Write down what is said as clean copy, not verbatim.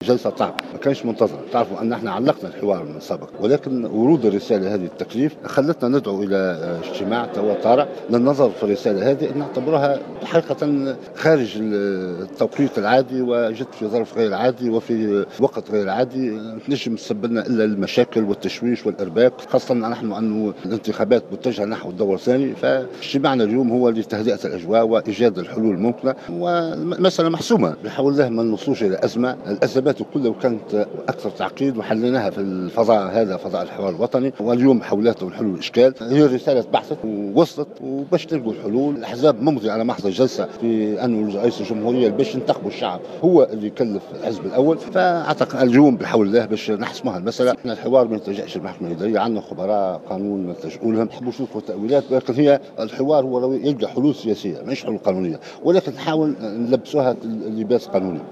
جلسة صعبة ما كانش منتظرة. تعرفوا أن احنا علقنا الحوار من سبق، ولكن ورود الرسالة هذه التكليف خلتنا ندعو إلى اجتماع توا طارئ للنظر في الرسالة هذه، نعتبرها حقيقة خارج التوقيت العادي، وجت في ظرف غير عادي وفي وقت غير عادي، تنجم تسبب لنا إلا المشاكل والتشويش والإرباك، خاصة نحن أنه الانتخابات متجهة نحو الدور الثاني. فاجتماعنا اليوم هو لتهدئة الأجواء وإيجاد الحلول الممكنة، ومسألة محسومة بحول الله ما نوصلوش إلى أزمة. الأزمات كلها كانت أكثر تعقيد وحليناها في الفضاء هذا، فضاء الحوار الوطني، واليوم حولته الحلول الإشكال. هي رسالة بحثت ووصلت، وباش نلقوا الحلول. الأحزاب ممضي على محضر جلسة في أنه رئيس الجمهورية باش ينتخبوا الشعب هو اللي يكلف الحزب الأول. فأعتقد اليوم بحول الله باش نحسمها المسألة. الحوار ما يلتجئش المحكمة الإدارية، عندنا خبراء قانون نلتجئوا لهم، نحبوا نشوفوا تأويلات، ولكن هي الحوار هو يلقى حلول سياسية مش حلول قانونية، ولكن نحاول نلبسوها لباس قانوني.